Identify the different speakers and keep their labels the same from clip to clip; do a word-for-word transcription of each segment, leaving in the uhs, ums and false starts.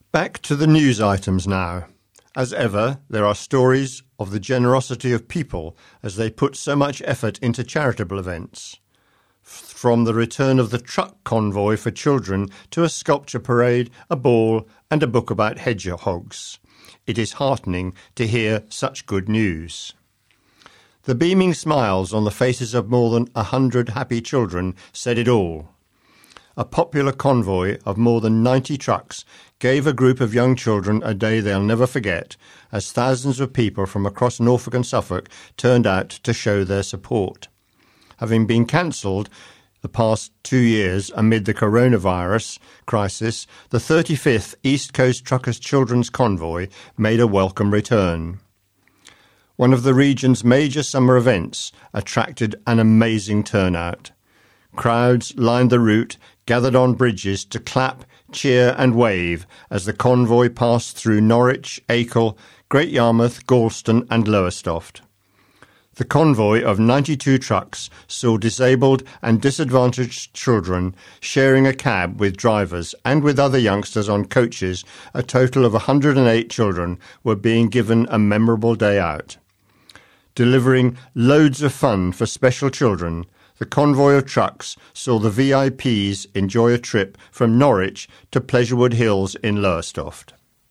Speaker 1: Back to the news items now. As ever, there are stories of the generosity of people as they put so much effort into charitable events. From the return of the truck convoy for children to a sculpture parade, a ball and a book about hedgehogs. It is heartening to hear such good news. The beaming smiles on the faces of more than a hundred happy children said it all. A popular convoy of more than ninety trucks gave a group of young children a day they'll never forget, as thousands of people from across Norfolk and Suffolk turned out to show their support. Having been cancelled the past two years amid the coronavirus crisis, the thirty-fifth East Coast Truckers Children's Convoy made a welcome return. One of the region's major summer events attracted an amazing turnout. Crowds lined the route, gathered on bridges to clap, cheer and wave as the convoy passed through Norwich, Acle, Great Yarmouth, Galston and Lowestoft. The convoy of ninety-two trucks saw disabled and disadvantaged children sharing a cab with drivers, and with other youngsters on coaches, a total of one hundred eight children were being given a memorable day out. Delivering loads of fun for special children, the convoy of trucks saw the V I Ps enjoy a trip from Norwich to Pleasurewood Hills in Lowestoft.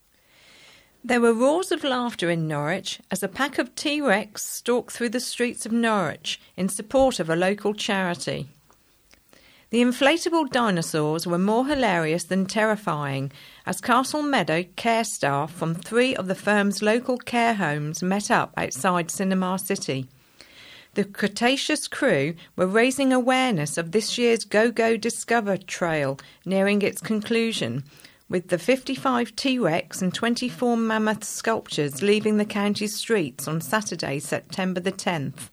Speaker 2: There were roars of laughter in Norwich as a pack of T-Rex stalked through the streets of Norwich in support of a local charity. The inflatable dinosaurs were more hilarious than terrifying as Castle Meadow care staff from three of the firm's local care homes met up outside Cinema City. The Cretaceous crew were raising awareness of this year's Go-Go Discover Trail nearing its conclusion, with the fifty-five T-Rex and twenty-four mammoth sculptures leaving the county's streets on Saturday, September the tenth.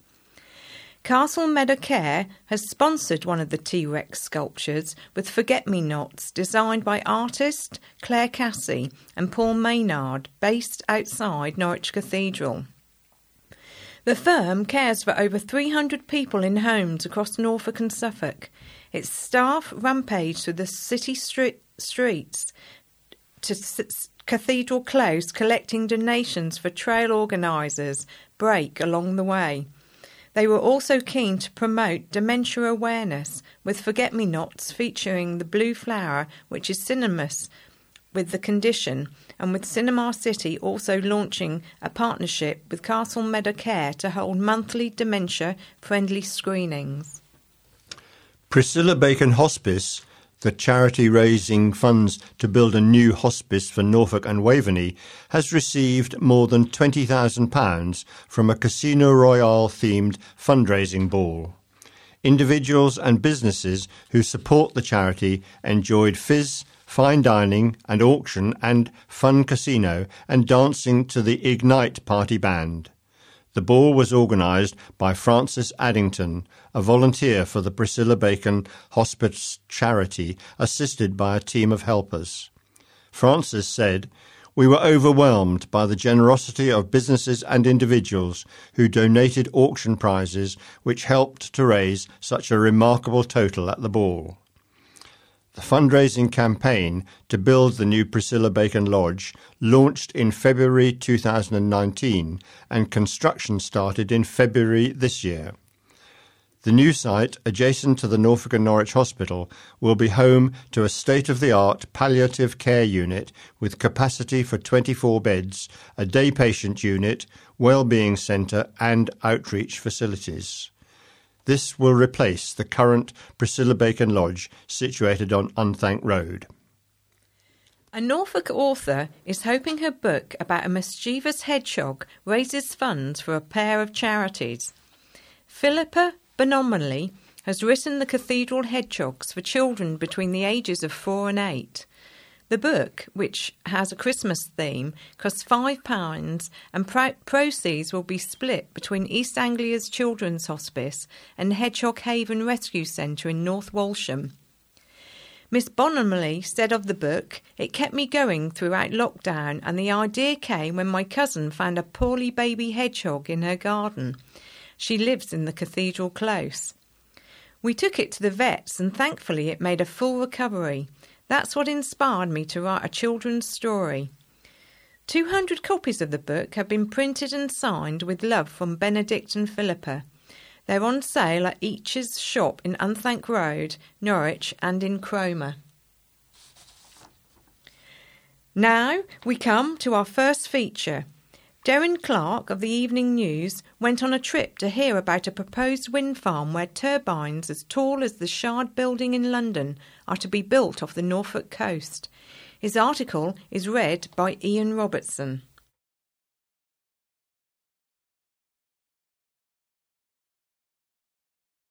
Speaker 2: Castle Meadow Care has sponsored one of the T-Rex sculptures with forget-me-nots designed by artist Claire Cassie and Paul Maynard, based outside Norwich Cathedral. The firm cares for over three hundred people in homes across Norfolk and Suffolk. Its staff rampage through the city street, streets to S- Cathedral Close, collecting donations for trail organisers break along the way. They were also keen to promote dementia awareness, with forget-me-nots featuring the blue flower, which is synonymous with the condition, and with Cinema City also launching a partnership with Castle Meadow Care to hold monthly dementia-friendly screenings.
Speaker 1: Priscilla Bacon Hospice, the charity raising funds to build a new hospice for Norfolk and Waveney, has received more than twenty thousand pounds from a Casino Royale-themed fundraising ball. Individuals and businesses who support the charity enjoyed fizz, fine dining and auction and fun casino and dancing to the Ignite Party Band. The ball was organised by Francis Addington, a volunteer for the Priscilla Bacon Hospice charity, assisted by a team of helpers. Francis said, "We were overwhelmed by the generosity of businesses and individuals who donated auction prizes which helped to raise such a remarkable total at the ball." The fundraising campaign to build the new Priscilla Bacon Lodge launched in February two thousand nineteen and construction started in February this year. The new site, adjacent to the Norfolk and Norwich Hospital, will be home to a state-of-the-art palliative care unit with capacity for twenty-four beds, a day patient unit, wellbeing centre and outreach facilities. This will replace the current Priscilla Bacon Lodge situated on Unthank Road.
Speaker 2: A Norfolk author is hoping her book about a mischievous hedgehog raises funds for a pair of charities. Philippa Bonomely has written The Cathedral Hedgehogs for children between the ages of four and eight. The book, which has a Christmas theme, costs five pounds and pro- proceeds will be split between East Anglia's Children's Hospice and Hedgehog Haven Rescue Centre in North Walsham. Miss Bonomely said of the book, "It kept me going throughout lockdown, and the idea came when my cousin found a poorly baby hedgehog in her garden. She lives in the Cathedral Close. We took it to the vets and thankfully it made a full recovery. That's what inspired me to write a children's story. two hundred copies of the book have been printed and signed with love from Benedict and Philippa. They're on sale at Each's shop in Unthank Road, Norwich, and in Cromer. Now we come to our first feature. Deryn Clark of the Evening News went on a trip to hear about a proposed wind farm where turbines as tall as the Shard building in London are to be built off the Norfolk coast. His article is read by Ian Robertson.